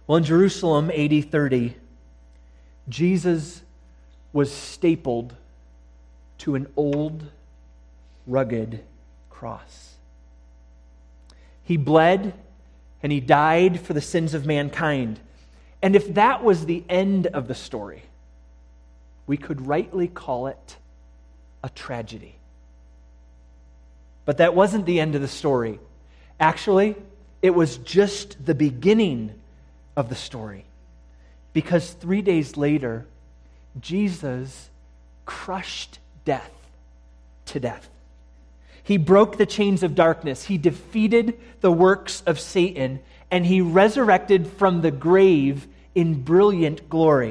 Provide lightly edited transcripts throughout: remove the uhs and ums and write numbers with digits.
Well, in Jerusalem, AD 30, Jesus was stapled to an old, rugged cross. He bled and he died for the sins of mankind. And if that was the end of the story, we could rightly call it a tragedy. But that wasn't the end of the story. Actually, it was just the beginning of the story. Because 3 days later, Jesus crushed death to death. He broke the chains of darkness. He defeated the works of Satan, and he resurrected from the grave in brilliant glory.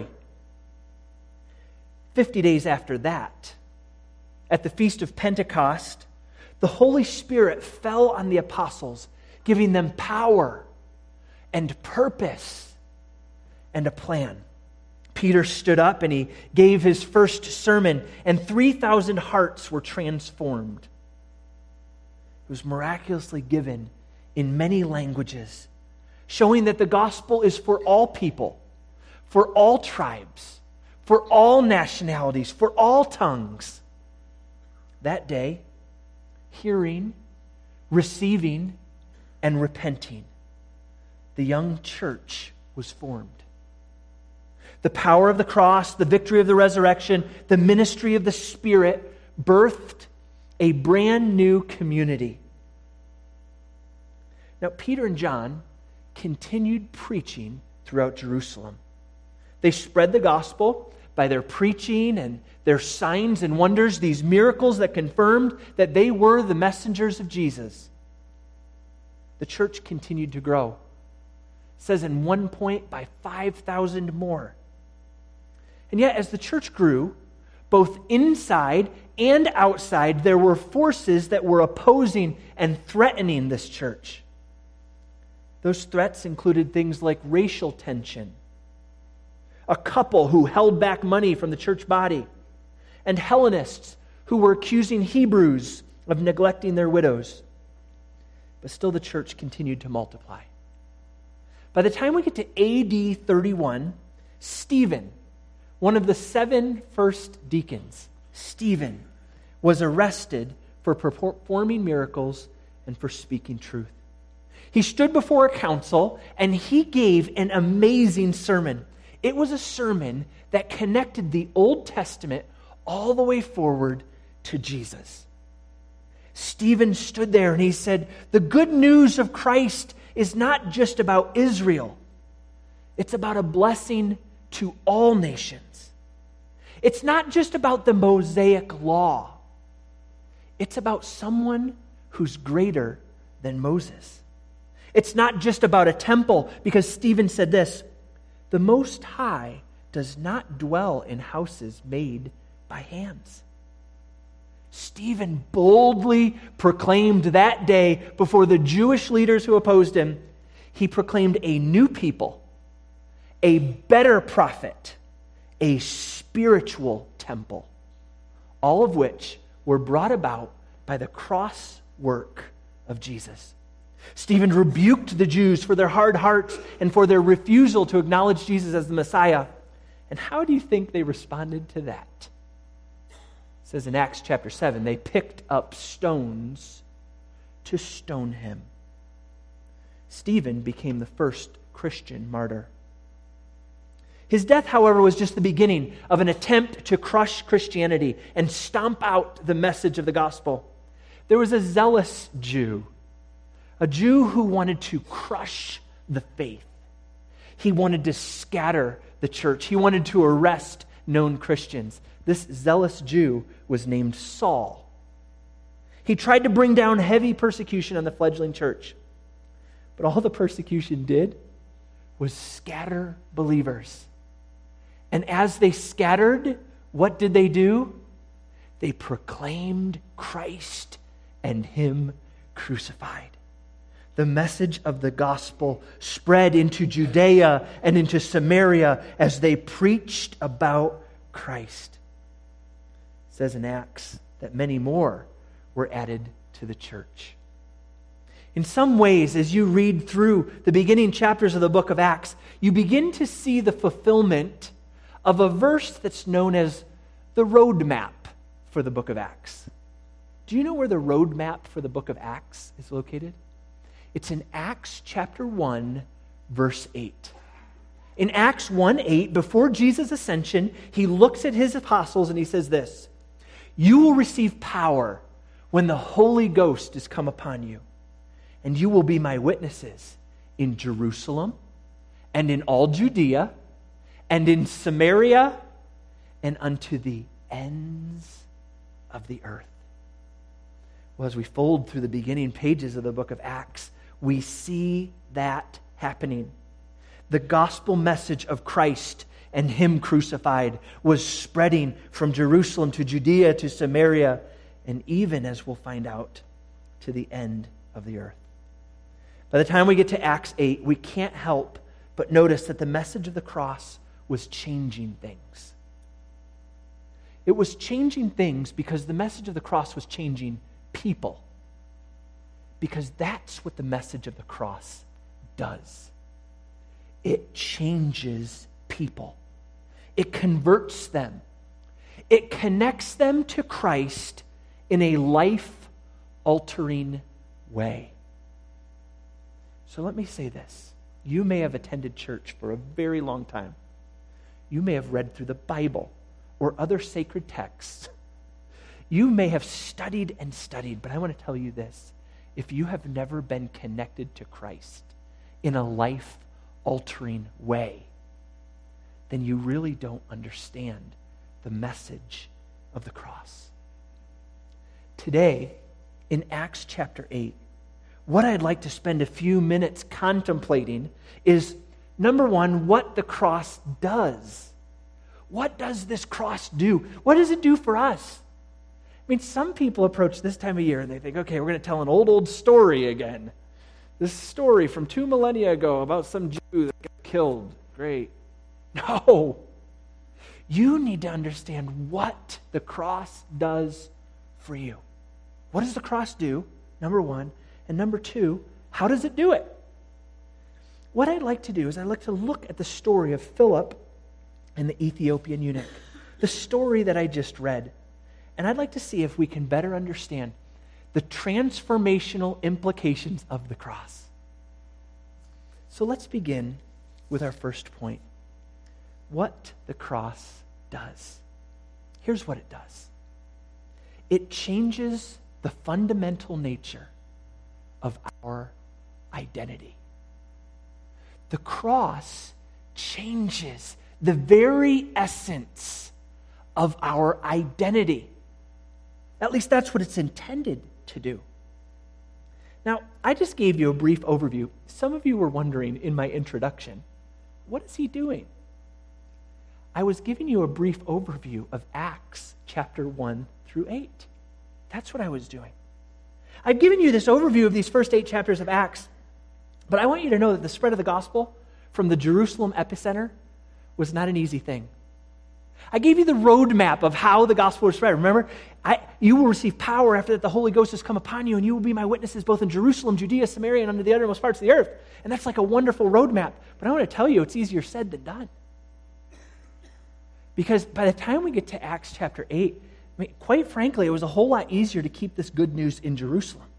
50 days after that, at the Feast of Pentecost, the Holy Spirit fell on the apostles, giving them power and purpose and a plan. Peter stood up and he gave his first sermon, and 3,000 hearts were transformed. It was miraculously given in many languages, showing that the gospel is for all people, for all tribes, for all nationalities, for all tongues. That day, hearing, receiving, and repenting, the young church was formed. The power of the cross, the victory of the resurrection, the ministry of the Spirit birthed a brand new community. Now, Peter and John continued preaching throughout Jerusalem. They spread the gospel by their preaching and their signs and wonders, these miracles that confirmed that they were the messengers of Jesus. The church continued to grow. It says in one point by 5,000 more. And yet, as the church grew, both inside and outside, there were forces that were opposing and threatening this church. Those threats included things like racial tension, a couple who held back money from the church body, and Hellenists who were accusing Hebrews of neglecting their widows. But still the church continued to multiply. By the time we get to AD 31, Stephen, one of the 7 first deacons, Stephen, was arrested for performing miracles and for speaking truth. He stood before a council and he gave an amazing sermon. It was a sermon that connected the Old Testament all the way forward to Jesus. Stephen stood there and he said, the good news of Christ is not just about Israel. It's about a blessing to all nations. It's not just about the Mosaic law. It's about someone who's greater than Moses. It's not just about a temple, because Stephen said this, the Most High does not dwell in houses made by hands. Stephen boldly proclaimed that day before the Jewish leaders who opposed him. He proclaimed a new people, a better prophet, a spiritual temple, all of which were brought about by the cross work of Jesus. Stephen rebuked the Jews for their hard hearts and for their refusal to acknowledge Jesus as the Messiah. And how do you think they responded to that? It says in Acts chapter 7, they picked up stones to stone him. Stephen became the first Christian martyr. His death, however, was just the beginning of an attempt to crush Christianity and stomp out the message of the gospel. There was a zealous Jew, a Jew who wanted to crush the faith. He wanted to scatter the church. He wanted to arrest known Christians. This zealous Jew was named Saul. He tried to bring down heavy persecution on the fledgling church. But all the persecution did was scatter believers. And as they scattered, what did they do? They proclaimed Christ and Him crucified. The message of the gospel spread into Judea and into Samaria as they preached about Christ. It says in Acts that many more were added to the church. In some ways, as you read through the beginning chapters of the book of Acts, you begin to see the fulfillment of a verse that's known as the roadmap for the book of Acts. Do you know where the roadmap for the book of Acts is located? It's in Acts chapter 1, verse 8. In Acts 1:8, before Jesus' ascension, he looks at his apostles and he says this, "You will receive power when the Holy Ghost is come upon you, and you will be my witnesses in Jerusalem and in all Judea and in Samaria and unto the ends of the earth." Well, as we fold through the beginning pages of the book of Acts, we see that happening. The gospel message of Christ and Him crucified was spreading from Jerusalem to Judea to Samaria, and even, as we'll find out, to the end of the earth. By the time we get to Acts 8, we can't help but notice that the message of the cross was changing things. It was changing things because the message of the cross was changing people. Because that's what the message of the cross does. It changes people. It converts them. It connects them to Christ in a life-altering way. So let me say this. You may have attended church for a very long time. You may have read through the Bible or other sacred texts. You may have studied and studied, but I want to tell you this. If you have never been connected to Christ in a life-altering way, then you really don't understand the message of the cross. Today, in Acts chapter 8, what I'd like to spend a few minutes contemplating is, number one, what the cross does. What does this cross do? What does it do for us? I mean, some people approach this time of year and they think, okay, we're going to tell an old story again. This story from 2 millennia ago about some Jew that got killed. Great. No. You need to understand what the cross does for you. What does the cross do? Number one. And number two, how does it do it? What I'd like to do is I'd like to look at the story of Philip and the Ethiopian eunuch. The story that I just read. And I'd like to see if we can better understand the transformational implications of the cross. So let's begin with our first point. What the cross does. Here's what it does. It changes the fundamental nature of our identity. The cross changes the very essence of our identity. At least that's what it's intended to do. Now, I just gave you a brief overview. Some of you were wondering in my introduction, what is he doing? I was giving you a brief overview of Acts chapter 1 through 8. That's what I was doing. I've given you this overview of these first 8 chapters of Acts, but I want you to know that the spread of the gospel from the Jerusalem epicenter was not an easy thing. I gave you the roadmap of how the gospel was spread. Remember, you will receive power after that the Holy Ghost has come upon you, and you will be my witnesses both in Jerusalem, Judea, Samaria, and unto the uttermost parts of the earth. And that's like a wonderful roadmap. But I want to tell you, it's easier said than done. Because by the time we get to Acts chapter 8, I mean, quite frankly, it was a whole lot easier to keep this good news in Jerusalem.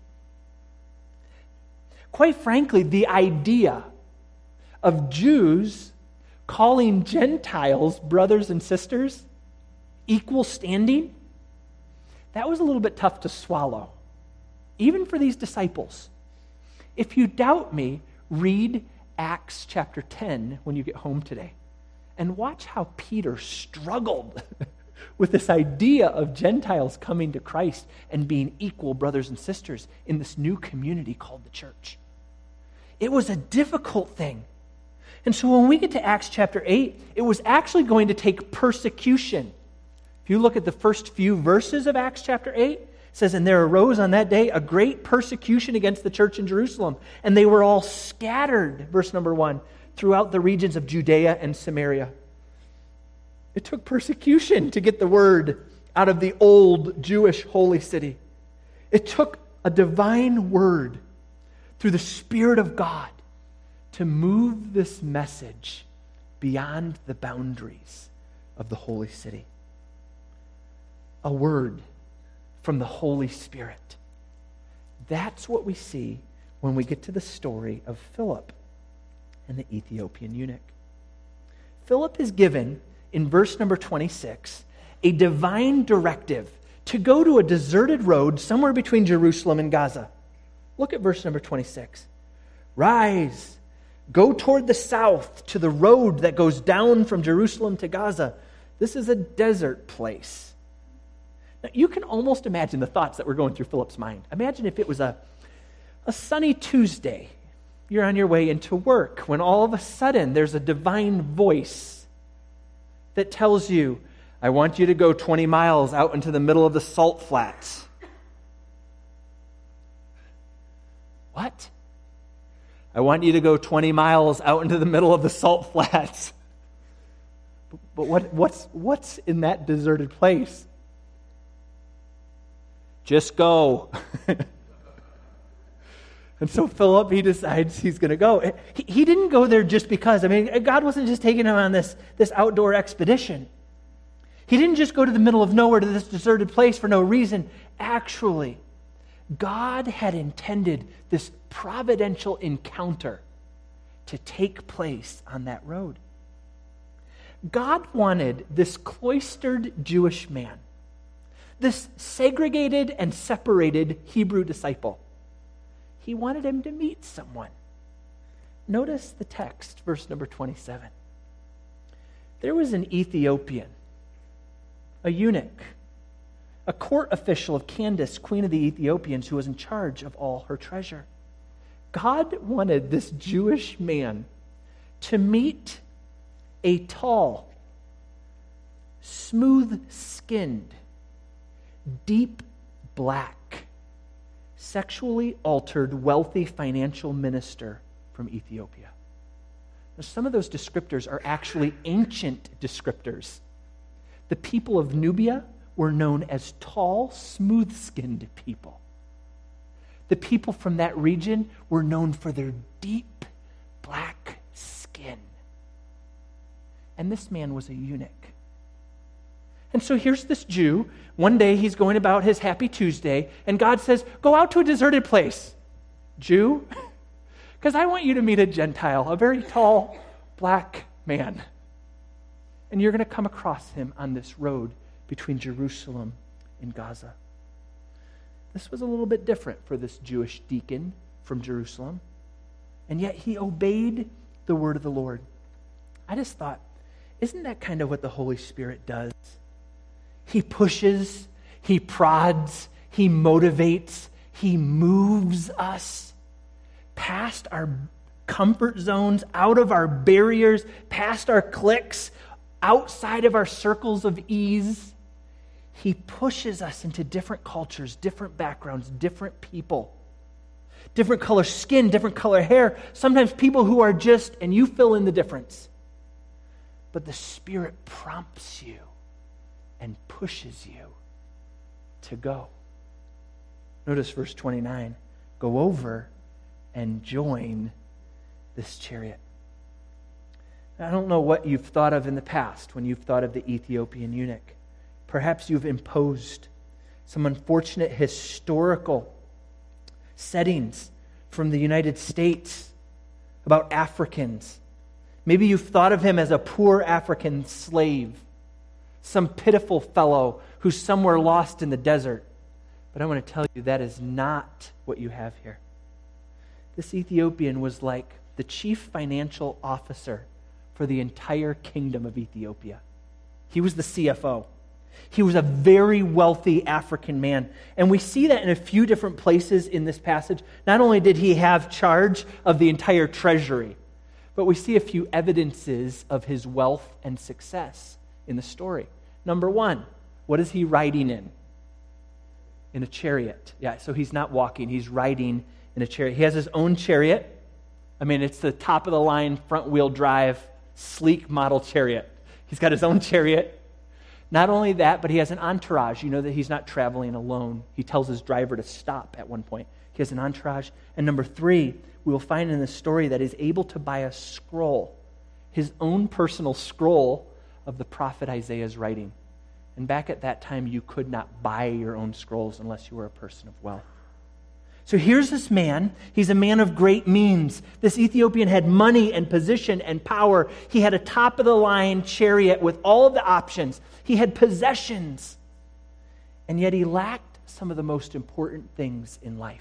Quite frankly, the idea of Jews calling Gentiles brothers and sisters, equal standing, that was a little bit tough to swallow, even for these disciples. If you doubt me, read Acts chapter 10 when you get home today, and watch how Peter struggled with this idea of Gentiles coming to Christ and being equal brothers and sisters in this new community called the church. It was a difficult thing. And so when we get to Acts chapter 8, it was actually going to take persecution. If you look at the first few verses of Acts chapter 8, it says, "And there arose on that day a great persecution against the church in Jerusalem, and they were all scattered," verse number 1, "throughout the regions of Judea and Samaria." It took persecution to get the word out of the old Jewish holy city. It took a divine word through the Spirit of God to move this message beyond the boundaries of the holy city. A word from the Holy Spirit. That's what we see when we get to the story of Philip and the Ethiopian eunuch. Philip is given, in verse number 26, a divine directive to go to a deserted road somewhere between Jerusalem and Gaza. Look at verse number 26. Rise, go toward the south to the road that goes down from Jerusalem to Gaza. This is a desert place. Now, you can almost imagine the thoughts that were going through Philip's mind. Imagine if it was a sunny Tuesday. You're on your way into work when all of a sudden there's a divine voice that tells you, I want you to go 20 miles out into the middle of the salt flats. What? I want you to go 20 miles out into the middle of the salt flats. But what's in that deserted place? Just go. And so Philip, he decides he's going to go. He didn't go there just because. I mean, God wasn't just taking him on this outdoor expedition. He didn't just go to the middle of nowhere to this deserted place for no reason. Actually, God had intended this providential encounter to take place on that road. God wanted this cloistered Jewish man, this segregated and separated Hebrew disciple. He wanted him to meet someone. Notice the text, verse number 27. There was an Ethiopian, a eunuch, a court official of Candace, queen of the Ethiopians, who was in charge of all her treasure. God wanted this Jewish man to meet a tall, smooth-skinned, deep black, sexually altered, wealthy financial minister from Ethiopia. Now, some of those descriptors are actually ancient descriptors. The people of Nubia were known as tall, smooth-skinned people. The people from that region were known for their deep black skin. And this man was a eunuch. And so here's this Jew. One day he's going about his happy Tuesday, and God says, go out to a deserted place. Jew, because I want you to meet a Gentile, a very tall, black man. And you're going to come across him on this road between Jerusalem and Gaza. This was a little bit different for this Jewish deacon from Jerusalem, and yet he obeyed the word of the Lord. I just thought, isn't that kind of what the Holy Spirit does? He pushes, he prods, he motivates, he moves us past our comfort zones, out of our barriers, past our cliques, outside of our circles of ease. He pushes us into different cultures, different backgrounds, different people, different color skin, different color hair, sometimes people who are just, and you fill in the difference. But the Spirit prompts you and pushes you to go. Notice verse 29. Go over and join this chariot. I don't know what you've thought of in the past when you've thought of the Ethiopian eunuch. Perhaps you've imposed some unfortunate historical settings from the United States about Africans. Maybe you've thought of him as a poor African slave, some pitiful fellow who's somewhere lost in the desert. But I want to tell you that is not what you have here. This Ethiopian was like the chief financial officer for the entire kingdom of Ethiopia. He was the CFO. He was a very wealthy African man. And we see that in a few different places in this passage. Not only did he have charge of the entire treasury, but we see a few evidences of his wealth and success in the story. Number one, what is he riding in? In a chariot. Yeah, so he's not walking, he's riding in a chariot. He has his own chariot. I mean, it's the top of the line, front wheel drive, sleek model chariot. He's got his own chariot. Not only that, but he has an entourage. You know that he's not traveling alone. He tells his driver to stop at one point. He has an entourage. And number 3, we will find in this story that he's able to buy a scroll, his own personal scroll of the prophet Isaiah's writing. And back at that time, you could not buy your own scrolls unless you were a person of wealth. So here's this man. He's a man of great means. This Ethiopian had money and position and power. He had a top-of-the-line chariot with all of the options. He had possessions. And yet he lacked some of the most important things in life.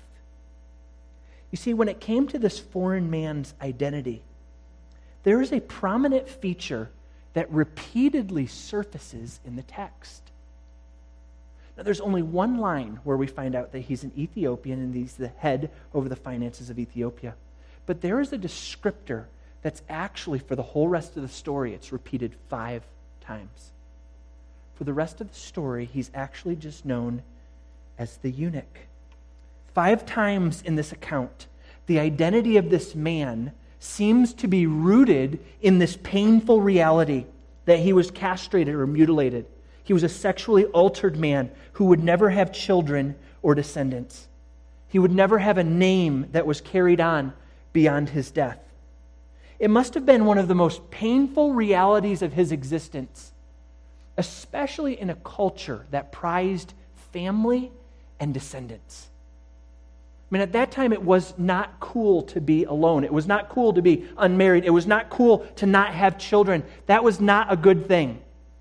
You see, when it came to this foreign man's identity, there is a prominent feature that repeatedly surfaces in the text. Now, there's only one line where we find out that he's an Ethiopian and he's the head over the finances of Ethiopia. But there is a descriptor that's actually, for the whole rest of the story, it's repeated 5 times. For the rest of the story, he's actually just known as the eunuch. 5 times in this account, the identity of this man seems to be rooted in this painful reality that he was castrated or mutilated. He was a sexually altered man who would never have children or descendants. He would never have a name that was carried on beyond his death. It must have been one of the most painful realities of his existence, especially in a culture that prized family and descendants. I mean, at that time, it was not cool to be alone. It was not cool to be unmarried. It was not cool to not have children. That was not a good thing.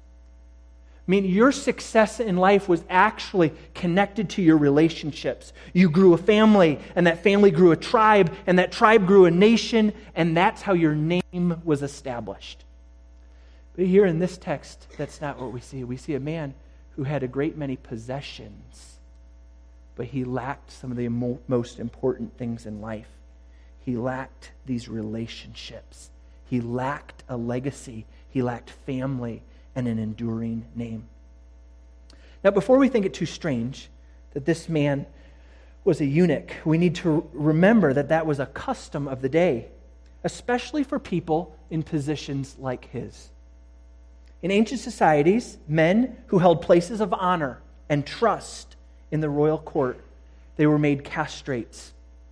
I mean, your success in life was actually connected to your relationships. You grew a family, and that family grew a tribe, and that tribe grew a nation, and that's how your name was established. But here in this text, that's not what we see. We see a man who had a great many possessions, but he lacked some of the most important things in life. He lacked these relationships. He lacked a legacy. He lacked family and an enduring name. Now, before we think it too strange that this man was a eunuch, we need to remember that that was a custom of the day, especially for people in positions like his. In ancient societies, men who held places of honor and trust in the royal court, they were made castrates.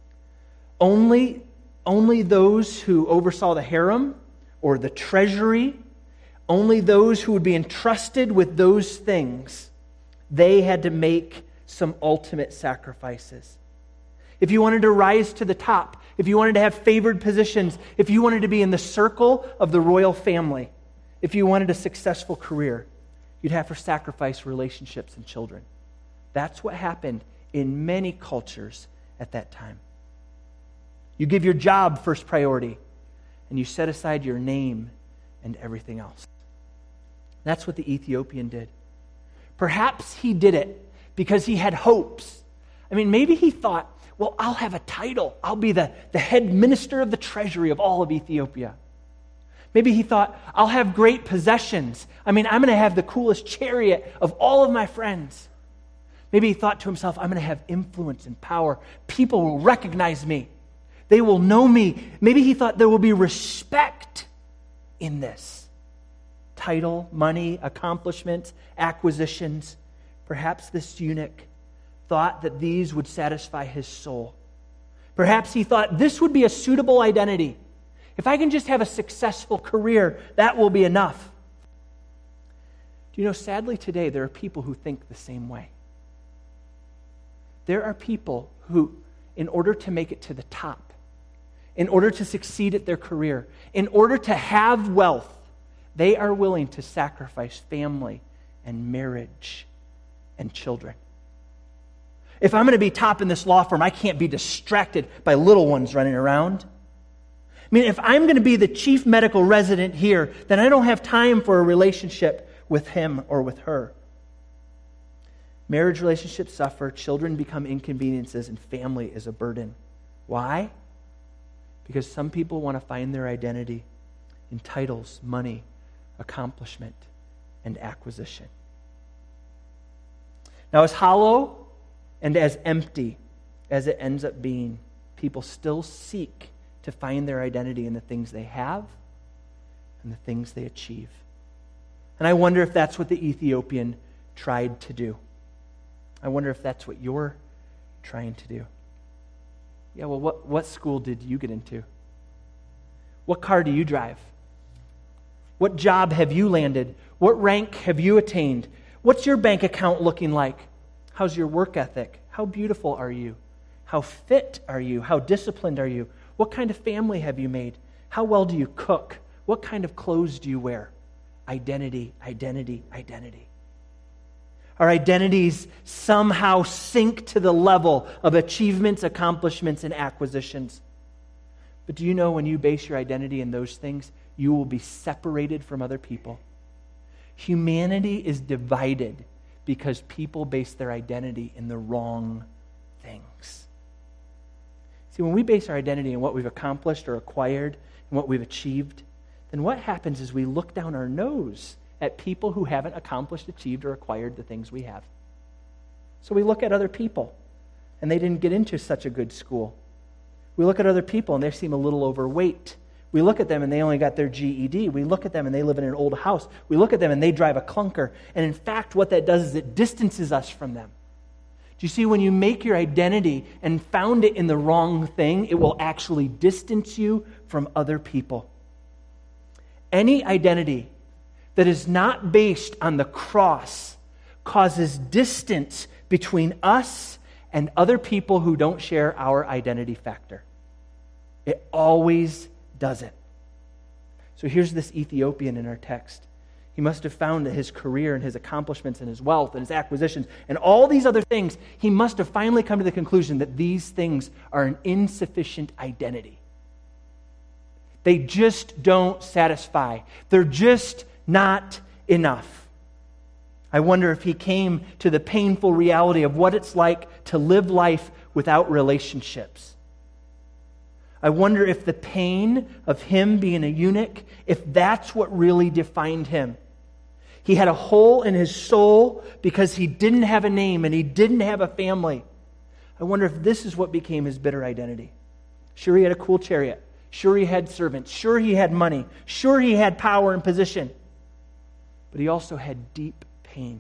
Only those who oversaw the harem or the treasury, only those who would be entrusted with those things, they had to make some ultimate sacrifices. If you wanted to rise to the top, if you wanted to have favored positions, if you wanted to be in the circle of the royal family, if you wanted a successful career, you'd have to sacrifice relationships and children. That's what happened in many cultures at that time. You give your job first priority, and you set aside your name and everything else. That's what the Ethiopian did. Perhaps he did it because he had hopes. I mean, maybe he thought, well, I'll have a title. I'll be the head minister of the treasury of all of Ethiopia. Maybe he thought, I'll have great possessions. I mean, I'm going to have the coolest chariot of all of my friends. Maybe he thought to himself, I'm going to have influence and power. People will recognize me. They will know me. Maybe he thought there will be respect in this. Title, money, accomplishments, acquisitions. Perhaps this eunuch thought that these would satisfy his soul. Perhaps he thought this would be a suitable identity. If I can just have a successful career, that will be enough. Do you know, sadly today, there are people who think the same way. There are people who, in order to make it to the top, in order to succeed at their career, in order to have wealth, they are willing to sacrifice family and marriage and children. If I'm going to be top in this law firm, I can't be distracted by little ones running around. I mean, if I'm going to be the chief medical resident here, then I don't have time for a relationship with him or with her. Marriage relationships suffer, children become inconveniences, and family is a burden. Why? Because some people want to find their identity in titles, money, accomplishment, and acquisition. Now, as hollow and as empty as it ends up being, people still seek to find their identity in the things they have and the things they achieve. And I wonder if that's what the Ethiopian tried to do. I wonder if that's what you're trying to do. Yeah, well, what school did you get into? What car do you drive? What job have you landed? What rank have you attained? What's your bank account looking like? How's your work ethic? How beautiful are you? How fit are you? How disciplined are you? What kind of family have you made? How well do you cook? What kind of clothes do you wear? Identity, identity, identity. Our identities somehow sink to the level of achievements, accomplishments, and acquisitions. But do you know when you base your identity in those things, you will be separated from other people? Humanity is divided because people base their identity in the wrong things. See, when we base our identity in what we've accomplished or acquired and what we've achieved, then what happens is we look down our nose at people who haven't accomplished, achieved, or acquired the things we have. So we look at other people, and they didn't get into such a good school. We look at other people, and they seem a little overweight. We look at them, and they only got their GED. We look at them, and they live in an old house. We look at them, and they drive a clunker. And in fact, what that does is it distances us from them. Do you see, when you make your identity and found it in the wrong thing, it will actually distance you from other people. Any identity that is not based on the cross causes distance between us and other people who don't share our identity factor. It always does it. So here's this Ethiopian in our text. He must have found that his career and his accomplishments and his wealth and his acquisitions and all these other things, he must have finally come to the conclusion that these things are an insufficient identity. They just don't satisfy. They're just not enough. I wonder if he came to the painful reality of what it's like to live life without relationships. I wonder if the pain of him being a eunuch, if that's what really defined him. He had a hole in his soul because he didn't have a name and he didn't have a family. I wonder if this is what became his bitter identity. Sure, he had a cool chariot. Sure, he had servants. Sure, he had money. Sure, he had power and position. But he also had deep pain.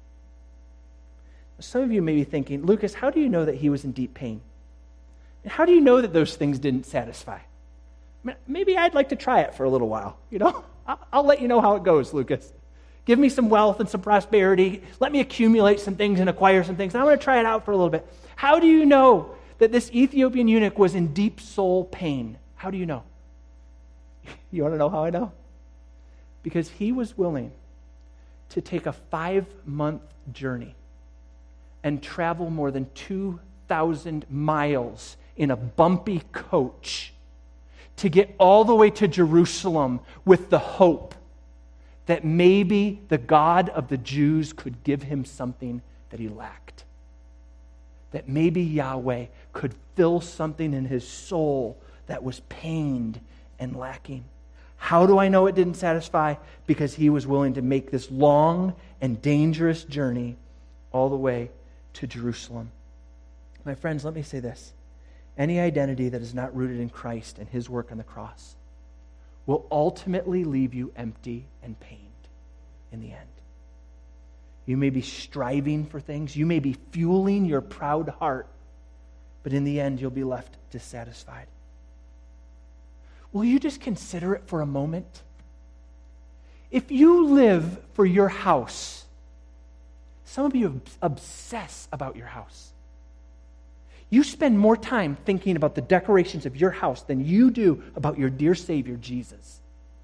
Some of you may be thinking, Lucas, how do you know that he was in deep pain? And how do you know that those things didn't satisfy? Maybe I'd like to try it for a little while. I'll let you know how it goes, Lucas. Give me some wealth and some prosperity. Let me accumulate some things and acquire some things. And I'm going to try it out for a little bit. How do you know that this Ethiopian eunuch was in deep soul pain? How do you know? You want to know how I know? Because he was willing to take a 5-month journey and travel more than 2,000 miles in a bumpy coach to get all the way to Jerusalem with the hope that maybe the God of the Jews could give him something that he lacked. That maybe Yahweh could fill something in his soul that was pained and lacking. How do I know it didn't satisfy? Because he was willing to make this long and dangerous journey all the way to Jerusalem. My friends, let me say this. Any identity that is not rooted in Christ and his work on the cross will ultimately leave you empty and pained in the end. You may be striving for things. You may be fueling your proud heart, but in the end, you'll be left dissatisfied. Will you just consider it for a moment? If you live for your house, some of you obsess about your house. You spend more time thinking about the decorations of your house than you do about your dear Savior, Jesus.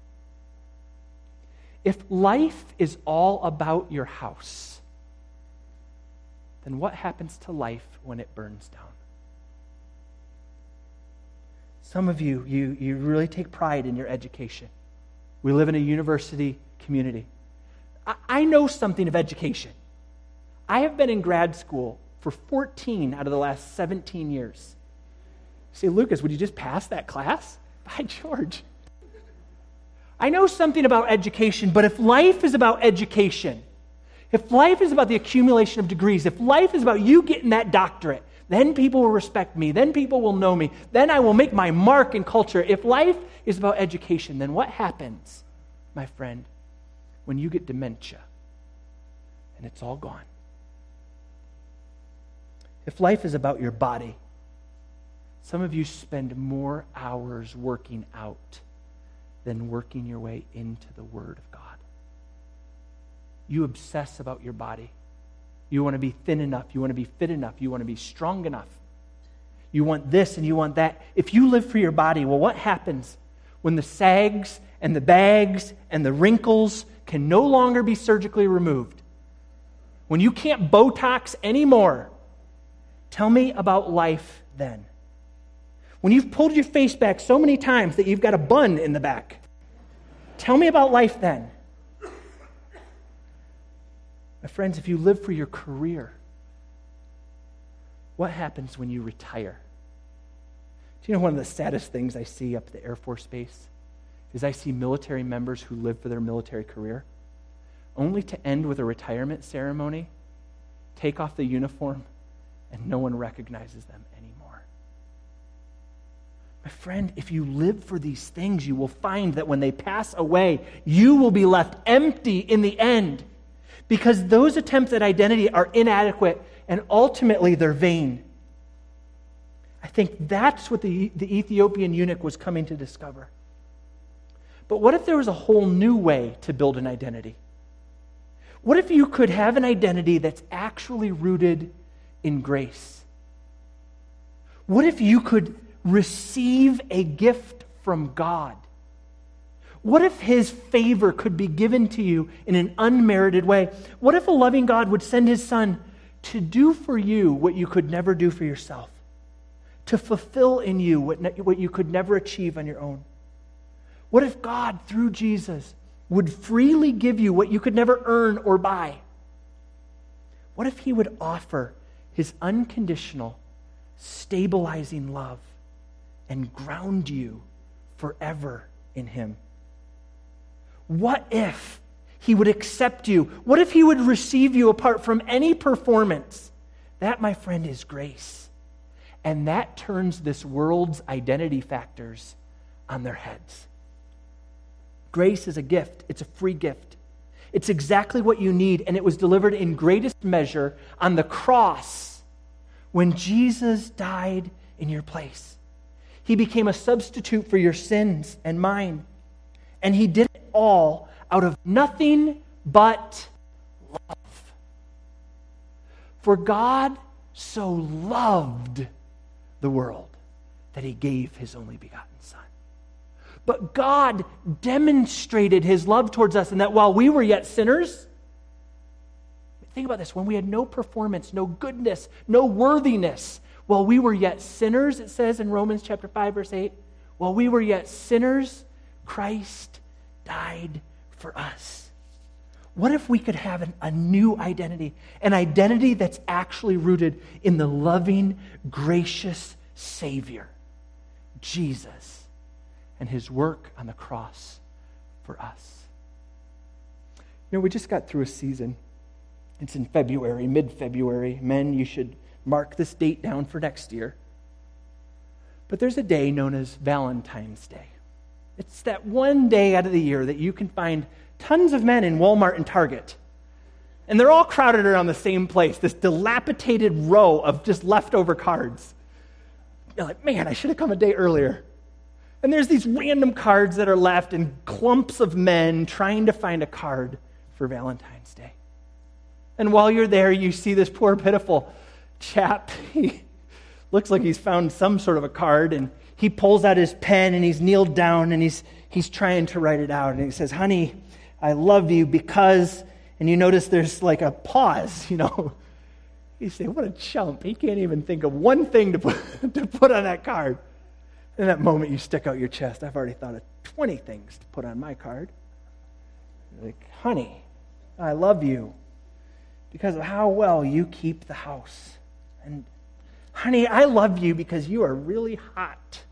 If life is all about your house, then what happens to life when it burns down? Some of you really take pride in your education. We live in a university community. I know something of education. I have been in grad school for 14 out of the last 17 years. You say, Lucas, would you just pass that class? By George. I know something about education, but if life is about education, if life is about the accumulation of degrees, if life is about you getting that doctorate, then people will respect me, then people will know me, then I will make my mark in culture. If life is about education, then what happens, my friend, when you get dementia and it's all gone? If life is about your body, Some of you spend more hours working out than working your way into the Word of God. You obsess about your body. You want to be thin enough. You want to be fit enough. You want to be strong enough. You want this and you want that. If you live for your body, well, what happens when the sags and the bags and the wrinkles can no longer be surgically removed? When you can't Botox anymore, tell me about life then. When you've pulled your face back so many times that you've got a bun in the back, tell me about life then. My friends, if you live for your career, what happens when you retire? Do you know one of the saddest things I see up at the Air Force Base is I see military members who live for their military career, only to end with a retirement ceremony, take off the uniform, and no one recognizes them anymore. My friend, if you live for these things, you will find that when they pass away, you will be left empty in the end, because those attempts at identity are inadequate and ultimately they're vain. I think that's what the Ethiopian eunuch was coming to discover. But what if there was a whole new way to build an identity? What if you could have an identity that's actually rooted in grace? What if you could receive a gift from God? What if His favor could be given to you in an unmerited way? What if a loving God would send His Son to do for you what you could never do for yourself? To fulfill in you what you could never achieve on your own? What if God, through Jesus, would freely give you what you could never earn or buy? What if He would offer His unconditional, stabilizing love and ground you forever in Him? What if He would accept you? What if He would receive you apart from any performance? That, my friend, is grace. And that turns this world's identity factors on their heads. Grace is a gift. It's a free gift. It's exactly what you need, and it was delivered in greatest measure on the cross when Jesus died in your place. He became a substitute for your sins and mine, and He did it all out of nothing but love. For God so loved the world that He gave His only begotten Son. But God demonstrated His love towards us in that while we were yet sinners, think about this, when we had no performance, no goodness, no worthiness, while we were yet sinners, it says in Romans chapter 5, verse 8, while we were yet sinners, Christ died for us. What if we could have a new identity, an identity that's actually rooted in the loving, gracious Savior, Jesus, and His work on the cross for us? You know, we just got through a season. It's in February, mid-February. Men, you should mark this date down for next year. But there's a day known as Valentine's Day. It's that one day out of the year that you can find tons of men in Walmart and Target. And they're all crowded around the same place, this dilapidated row of just leftover cards. You're like, man, I should have come a day earlier. And there's these random cards that are left and clumps of men trying to find a card for Valentine's Day. And while you're there, you see this poor, pitiful chap. He looks like he's found some sort of a card, and he pulls out his pen, and he's kneeled down, and he's trying to write it out. And he says, honey, I love you because, and you notice there's like a pause, you know. You say, what a chump. He can't even think of one thing to put on that card. In that moment, you stick out your chest. I've already thought of 20 things to put on my card. You're like, honey, I love you because of how well you keep the house. And honey, I love you because you are really hot.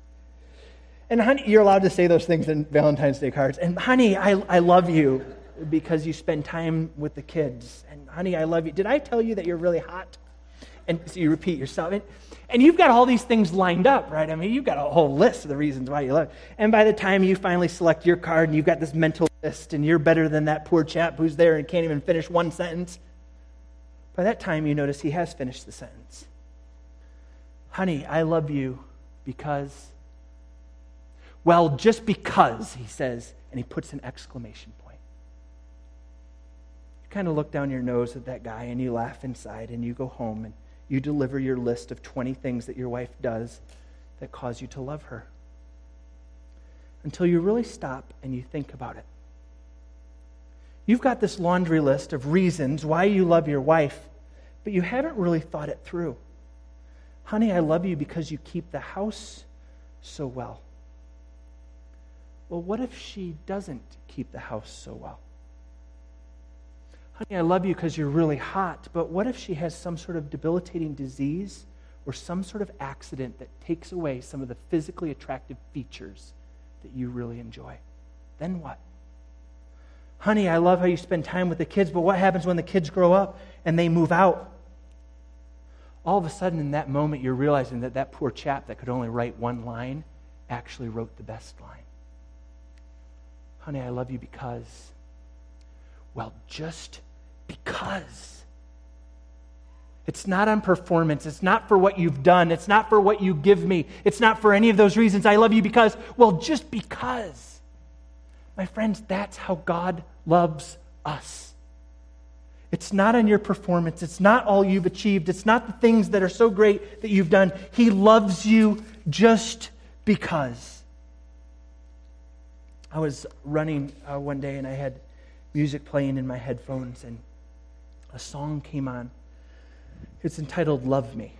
And honey, you're allowed to say those things in Valentine's Day cards. And honey, I love you because you spend time with the kids. And honey, I love you. Did I tell you that you're really hot? And so you repeat yourself. And you've got all these things lined up, right? I mean, you've got a whole list of the reasons why you love it. And by the time you finally select your card and you've got this mental list and you're better than that poor chap who's there and can't even finish one sentence, by that time you notice he has finished the sentence. honey, I love you because, well, just because, he says, and he puts an exclamation point. You kind of look down your nose at that guy and you laugh inside and you go home and you deliver your list of 20 things that your wife does that cause you to love her. Until you really stop and you think about it. You've got this laundry list of reasons why you love your wife, but you haven't really thought it through. Honey, I love you because you keep the house so well. Well, what if she doesn't keep the house so well? Honey, I love you because you're really hot, but what if she has some sort of debilitating disease or some sort of accident that takes away some of the physically attractive features that you really enjoy? Then what? Honey, I love how you spend time with the kids, but what happens when the kids grow up and they move out? All of a sudden in that moment you're realizing that that poor chap that could only write one line actually wrote the best line. Honey, I love you because, well, just because. It's not on performance. It's not for what you've done. It's not for what you give me. It's not for any of those reasons. I love you because, well, just because. My friends, that's how God loves us. It's not on your performance. It's not all you've achieved. It's not the things that are so great that you've done. He loves you just because. I was running one day and I had music playing in my headphones and a song came on. It's entitled Love Me.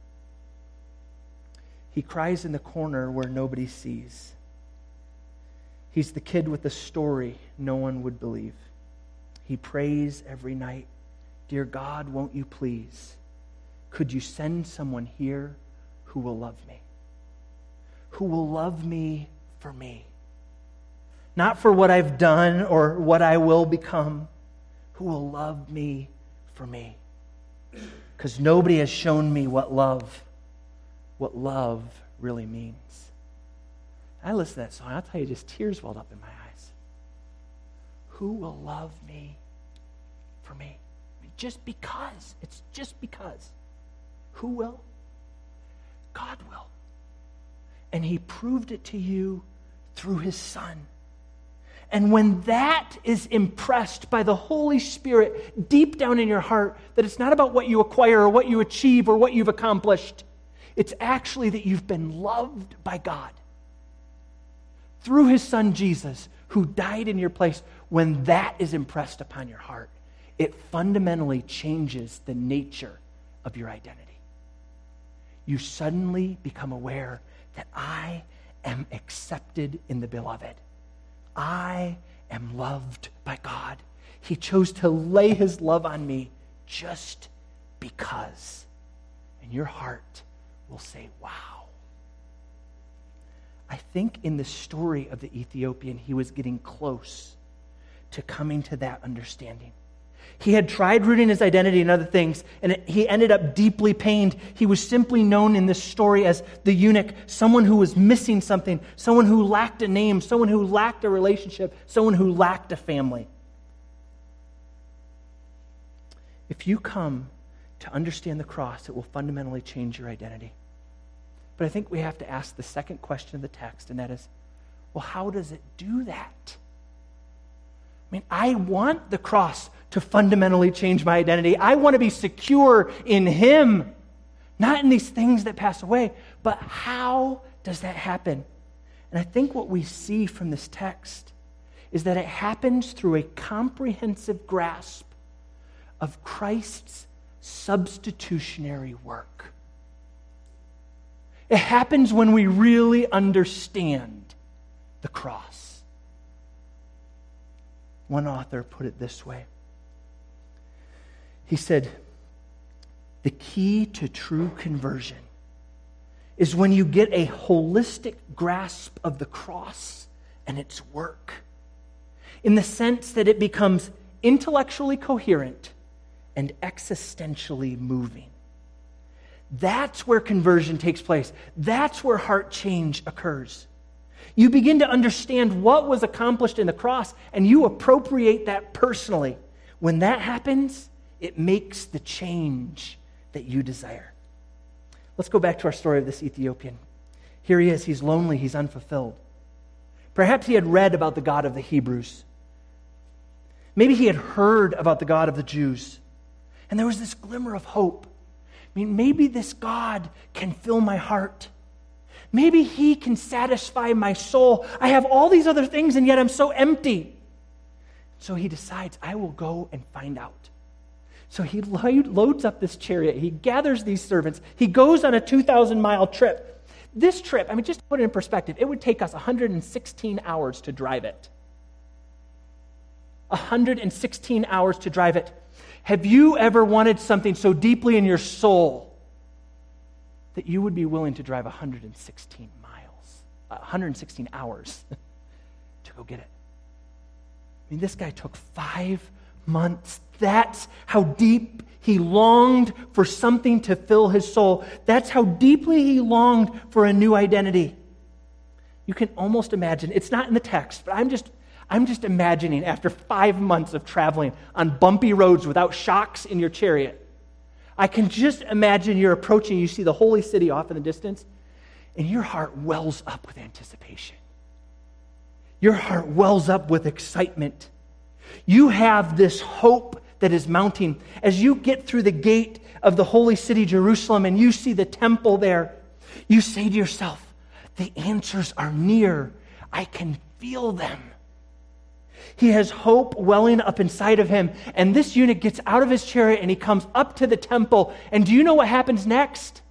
He cries in the corner where nobody sees. He's the kid with the story no one would believe. He prays every night, dear God, won't you please, could you send someone here who will love me? Who will love me for me? Not for what I've done or what I will become. Who will love me for me? Because nobody has shown me what love really means. I listened to that song, I'll tell you, just tears welled up in my eyes. Who will love me for me? I mean, just because. It's just because. Who will? God will. And He proved it to you through His Son. And when that is impressed by the Holy Spirit deep down in your heart, that it's not about what you acquire or what you achieve or what you've accomplished, it's actually that you've been loved by God through His Son Jesus, who died in your place. When that is impressed upon your heart, it fundamentally changes the nature of your identity. You suddenly become aware that I am accepted in the Beloved. I am loved by God. He chose to lay His love on me just because. And your heart will say, wow. I think in the story of the Ethiopian, he was getting close to coming to that understanding. He had tried rooting his identity in other things, and he ended up deeply pained. He was simply known in this story as the eunuch, someone who was missing something, someone who lacked a name, someone who lacked a relationship, someone who lacked a family. If you come to understand the cross, it will fundamentally change your identity. But I think we have to ask the second question of the text, and that is, well, how does it do that? I mean, I want the cross to fundamentally change my identity. I want to be secure in Him, not in these things that pass away. But how does that happen? And I think what we see from this text is that it happens through a comprehensive grasp of Christ's substitutionary work. It happens when we really understand the cross. One author put it this way. He said, the key to true conversion is when you get a holistic grasp of the cross and its work, in the sense that it becomes intellectually coherent and existentially moving. That's where conversion takes place. That's where heart change occurs. You begin to understand what was accomplished in the cross, and you appropriate that personally. When that happens, it makes the change that you desire. Let's go back to our story of this Ethiopian. Here he is. He's lonely. He's unfulfilled. Perhaps he had read about the God of the Hebrews. Maybe he had heard about the God of the Jews. And there was this glimmer of hope. I mean, maybe this God can fill my heart. Maybe he can satisfy my soul. I have all these other things, and yet I'm so empty. So he decides, I will go and find out. So he loads up this chariot. He gathers these servants. He goes on a 2,000-mile trip. This trip, I mean, just to put it in perspective, it would take us 116 hours to drive it. 116 hours to drive it. Have you ever wanted something so deeply in your soul that you would be willing to drive 116 hours to go get it? I mean, this guy took 5 months. That's how deep he longed for something to fill his soul. That's how deeply he longed for a new identity. You can almost imagine, it's not in the text, but I'm just imagining after 5 months of traveling on bumpy roads without shocks in your chariot, I can just imagine you're approaching, you see the holy city off in the distance, and your heart wells up with anticipation. Your heart wells up with excitement. You have this hope that is mounting. As you get through the gate of the holy city, Jerusalem, and you see the temple there, you say to yourself, the answers are near. I can feel them. He has hope welling up inside of him. And this eunuch gets out of his chariot and he comes up to the temple. And do you know what happens next?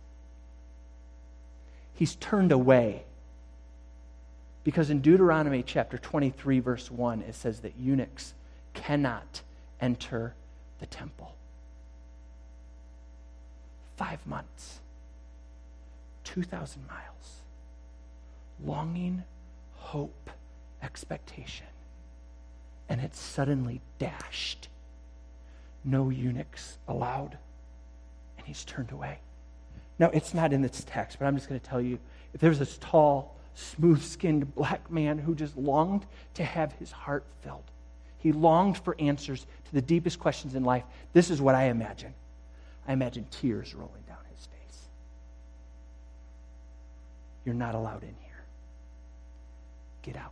He's turned away. Because in Deuteronomy chapter 23, verse 1, it says that eunuchs cannot enter the temple. 5 months, 2,000 miles, longing, hope, expectation, and it's suddenly dashed. No eunuchs allowed, and he's turned away. Now, it's not in this text, but I'm just going to tell you, if there's this tall, smooth-skinned black man who just longed to have his heart filled, he longed for answers to the deepest questions in life, this is what I imagine. I imagine tears rolling down his face. You're not allowed in here. Get out.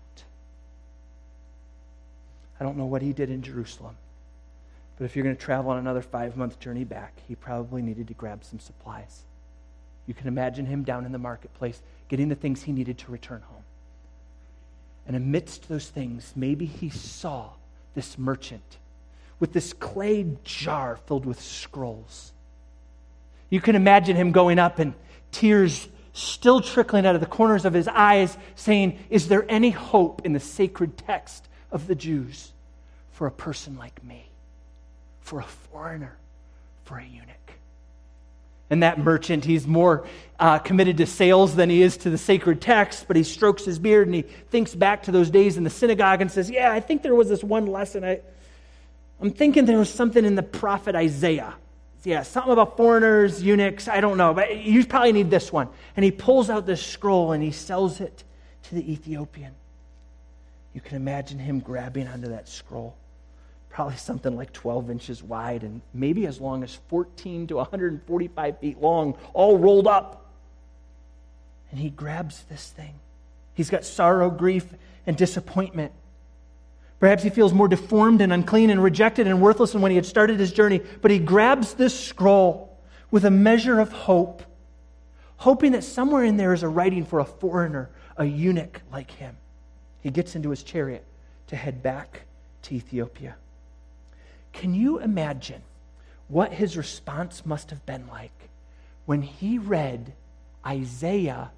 I don't know what he did in Jerusalem, but if you're going to travel on another 5-month journey back, he probably needed to grab some supplies. You can imagine him down in the marketplace getting the things he needed to return home. And amidst those things, maybe he saw this merchant with this clay jar filled with scrolls. You can imagine him going up and tears still trickling out of the corners of his eyes, saying, is there any hope in the sacred text of the Jews for a person like me, for a foreigner, for a eunuch? And that merchant, he's more committed to sales than he is to the sacred text, but he strokes his beard and he thinks back to those days in the synagogue and says, yeah, I think there was this one lesson. I'm thinking there was something in the prophet Isaiah. Yeah, something about foreigners, eunuchs, I don't know, but you probably need this one. And he pulls out this scroll and he sells it to the Ethiopian. You can imagine him grabbing onto that scroll. Probably something like 12 inches wide and maybe as long as 14 to 145 feet long, all rolled up. And he grabs this thing. He's got sorrow, grief, and disappointment. Perhaps he feels more deformed and unclean and rejected and worthless than when he had started his journey. But he grabs this scroll with a measure of hope, hoping that somewhere in there is a writing for a foreigner, a eunuch like him. He gets into his chariot to head back to Ethiopia. Can you imagine what his response must have been like when he read Isaiah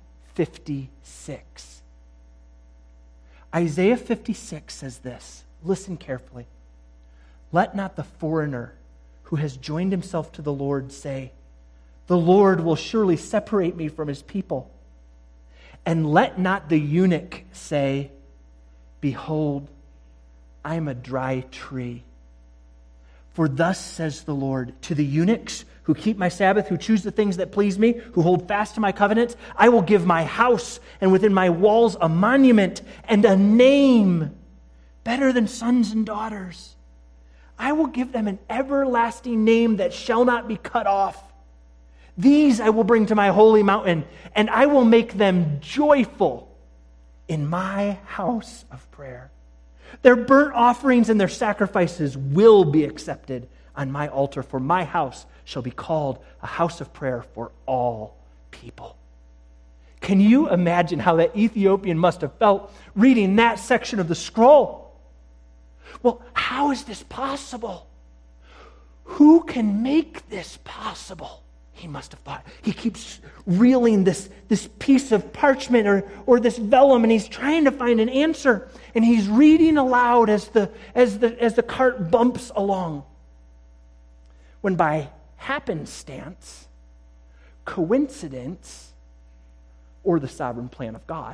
56? Isaiah 56 says this. Listen carefully. Let not the foreigner who has joined himself to the Lord say, the Lord will surely separate me from his people. And let not the eunuch say, behold, I am a dry tree. For thus says the Lord, to the eunuchs who keep my Sabbath, who choose the things that please me, who hold fast to my covenants, I will give my house and within my walls a monument and a name better than sons and daughters. I will give them an everlasting name that shall not be cut off. These I will bring to my holy mountain, and I will make them joyful in my house of prayer. Their burnt offerings and their sacrifices will be accepted on my altar, for my house shall be called a house of prayer for all people. Can you imagine how that Ethiopian must have felt reading that section of the scroll? Well, how is this possible? Who can make this possible? He must have thought. He keeps reeling this piece of parchment or this vellum, and he's trying to find an answer. And he's reading aloud as the cart bumps along. When by happenstance, coincidence, or the sovereign plan of God,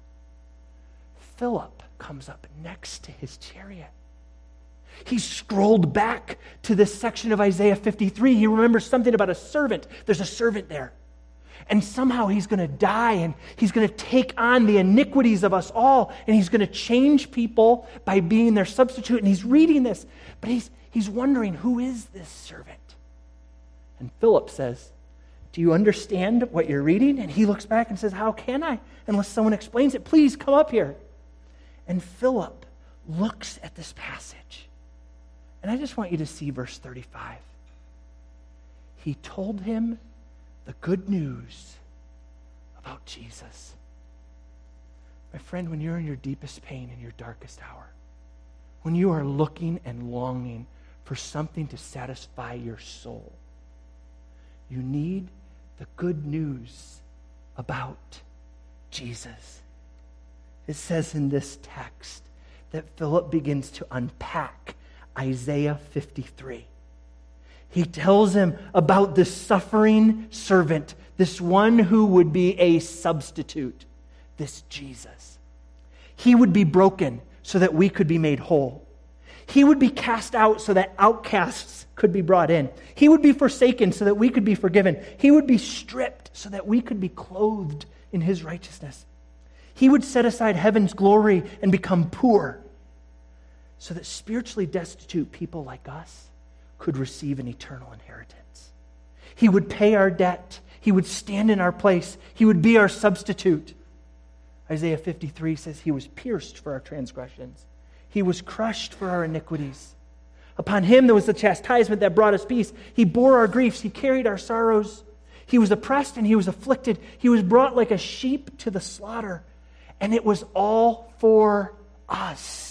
Philip comes up next to his chariot. He scrolled back to this section of Isaiah 53. He remembers something about a servant. There's a servant there. And somehow he's going to die, and he's going to take on the iniquities of us all, and he's going to change people by being their substitute. And he's reading this, but he's wondering, who is this servant? And Philip says, do you understand what you're reading? And he looks back and says, how can I? Unless someone explains it, please come up here. And Philip looks at this passage. And I just want you to see verse 35. He told him the good news about Jesus. My friend, when you're in your deepest pain, in your darkest hour, when you are looking and longing for something to satisfy your soul, you need the good news about Jesus. It says in this text that Philip begins to unpack Isaiah 53. He tells him about this suffering servant, this one who would be a substitute, this Jesus. He would be broken so that we could be made whole. He would be cast out so that outcasts could be brought in. He would be forsaken so that we could be forgiven. He would be stripped so that we could be clothed in his righteousness. He would set aside heaven's glory and become poor so that spiritually destitute people like us could receive an eternal inheritance. He would pay our debt. He would stand in our place. He would be our substitute. Isaiah 53 says he was pierced for our transgressions. He was crushed for our iniquities. Upon him there was the chastisement that brought us peace. He bore our griefs. He carried our sorrows. He was oppressed and he was afflicted. He was brought like a sheep to the slaughter. And it was all for us.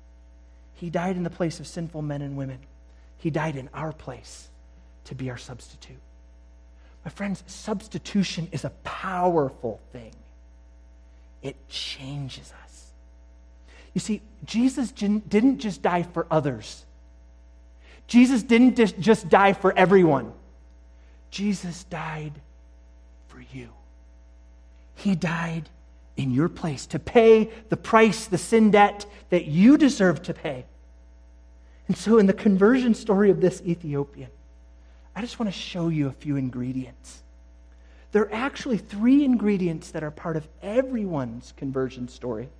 He died in the place of sinful men and women. He died in our place to be our substitute. My friends, substitution is a powerful thing. It changes us. You see, Jesus didn't just die for others. Jesus didn't just die for everyone. Jesus died for you. He died in your place to pay the price, the sin debt that you deserve to pay. And so in the conversion story of this Ethiopian, I just want to show you a few ingredients. There are actually 3 ingredients that are part of everyone's conversion story.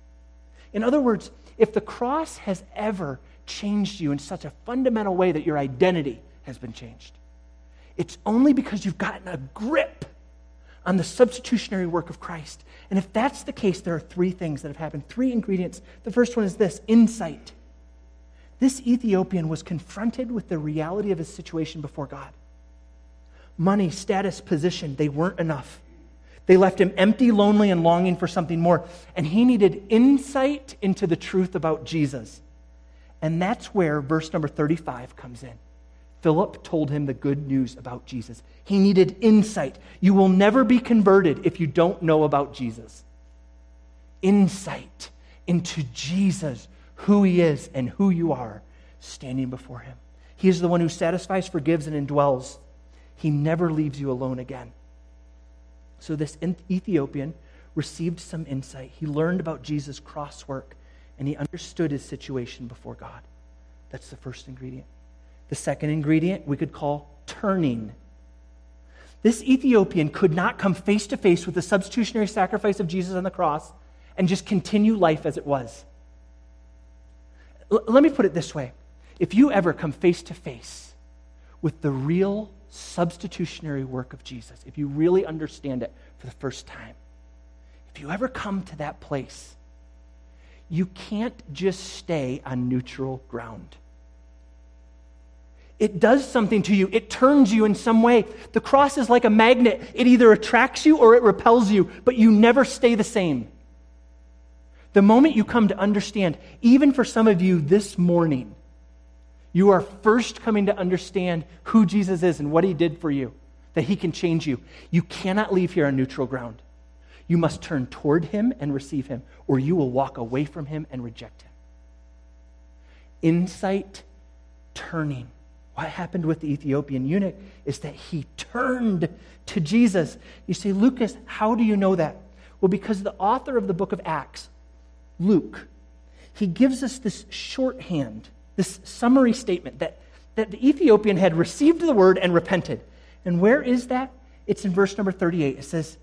In other words, if the cross has ever changed you in such a fundamental way that your identity has been changed, it's only because you've gotten a grip on the substitutionary work of Christ. And if that's the case, there are 3 things that have happened, 3 ingredients. The first one is this: insight. This Ethiopian was confronted with the reality of his situation before God. Money, status, position, they weren't enough. They left him empty, lonely, and longing for something more. And he needed insight into the truth about Jesus. And that's where verse number 35 comes in. Philip told him the good news about Jesus. He needed insight. You will never be converted if you don't know about Jesus. Insight into Jesus, who he is and who you are standing before him. He is the one who satisfies, forgives, and indwells. He never leaves you alone again. So this Ethiopian received some insight. He learned about Jesus' cross work, and he understood his situation before God. That's the first ingredient. The second ingredient we could call turning. This Ethiopian could not come face to face with the substitutionary sacrifice of Jesus on the cross and just continue life as it was. Let me put it this way. If you ever come face to face with the real substitutionary work of Jesus, if you really understand it for the first time, if you ever come to that place, you can't just stay on neutral ground. It does something to you. It turns you in some way. The cross is like a magnet. It either attracts you or it repels you, but you never stay the same. The moment you come to understand, even for some of you this morning, you are first coming to understand who Jesus is and what he did for you, that he can change you. You cannot leave here on neutral ground. You must turn toward him and receive him, or you will walk away from him and reject him. Insight, turning. What happened with the Ethiopian eunuch is that he turned to Jesus. You say, Lucas, how do you know that? Well, because the author of the book of Acts, Luke, he gives us this shorthand, this summary statement that the Ethiopian had received the word and repented. And where is that? It's in verse number 38. It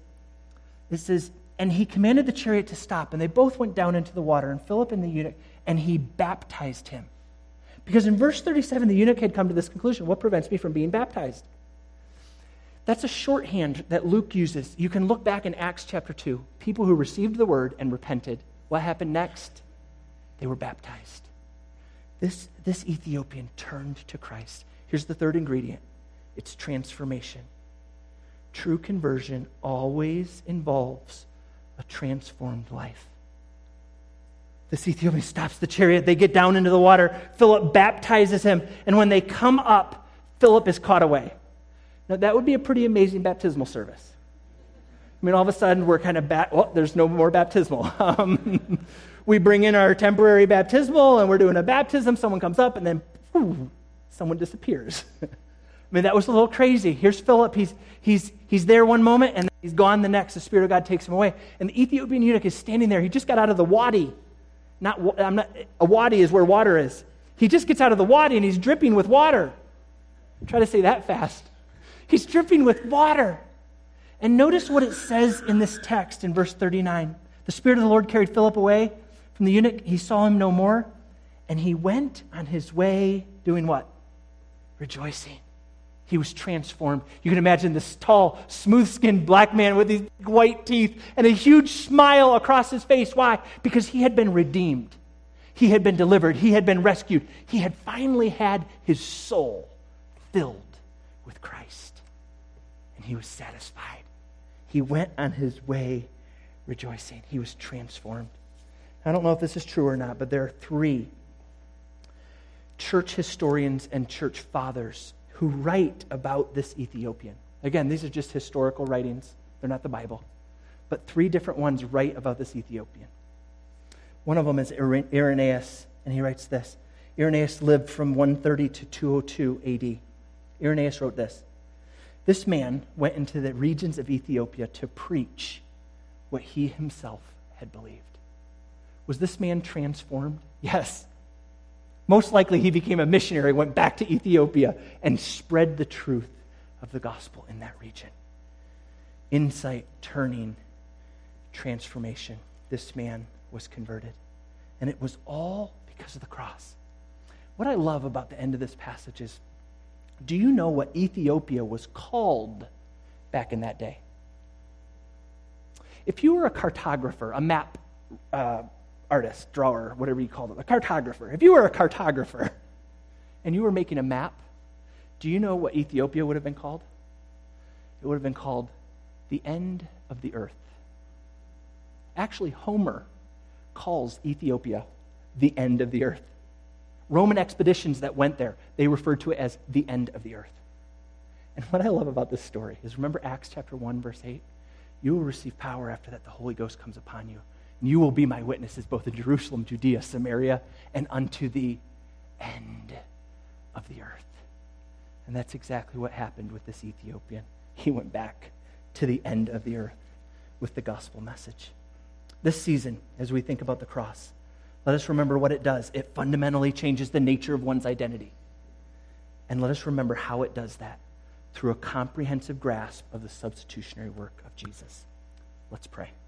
says, and he commanded the chariot to stop, and they both went down into the water, and Philip and the eunuch, and he baptized him. Because in verse 37, the eunuch had come to this conclusion: what prevents me from being baptized? That's a shorthand that Luke uses. You can look back in Acts chapter 2. People who received the word and repented. What happened next? They were baptized. This Ethiopian turned to Christ. Here's the third ingredient. It's transformation. True conversion always involves a transformed life. This Ethiopian stops the chariot. They get down into the water. Philip baptizes him. And when they come up, Philip is caught away. Now, that would be a pretty amazing baptismal service. I mean, all of a sudden, we're kind of there's no more baptismal. We bring in our temporary baptismal, and we're doing a baptism. Someone comes up, and then someone disappears. I mean, that was a little crazy. Here's Philip. He's there one moment, and he's gone the next. The Spirit of God takes him away. And the Ethiopian eunuch is standing there. He just got out of the wadi. A wadi is where water is. He just gets out of the wadi, and he's dripping with water. Try to say that fast. He's dripping with water. And notice what it says in this text in verse 39. The Spirit of the Lord carried Philip away from the eunuch. He saw him no more. And he went on his way doing what? Rejoicing. He was transformed. You can imagine this tall, smooth-skinned black man with these white teeth and a huge smile across his face. Why? Because he had been redeemed. He had been delivered. He had been rescued. He had finally had his soul filled with Christ. And he was satisfied. He went on his way rejoicing. He was transformed. I don't know if this is true or not, but there are 3 church historians and church fathers who write about this Ethiopian. Again, these are just historical writings. They're not the Bible. But 3 different ones write about this Ethiopian. One of them is Irenaeus, and he writes this. Irenaeus lived from 130 to 202 AD. Irenaeus wrote this. This man went into the regions of Ethiopia to preach what he himself had believed. Was this man transformed? Yes. Most likely he became a missionary, went back to Ethiopia, and spread the truth of the gospel in that region. Insight, turning, transformation. This man was converted. And it was all because of the cross. What I love about the end of this passage is, do you know what Ethiopia was called back in that day? If you were a cartographer, a map artist, drawer, whatever you call it, a cartographer. If you were a cartographer and you were making a map, do you know what Ethiopia would have been called? It would have been called the end of the earth. Actually, Homer calls Ethiopia the end of the earth. Roman expeditions that went there, they referred to it as the end of the earth. And what I love about this story is, remember Acts chapter 1, verse 8? You will receive power after that the Holy Ghost comes upon you. And you will be my witnesses both in Jerusalem, Judea, Samaria, and unto the end of the earth. And that's exactly what happened with this Ethiopian. He went back to the end of the earth with the gospel message. This season, as we think about the cross, let us remember what it does. It fundamentally changes the nature of one's identity. And let us remember how it does that, through a comprehensive grasp of the substitutionary work of Jesus. Let's pray.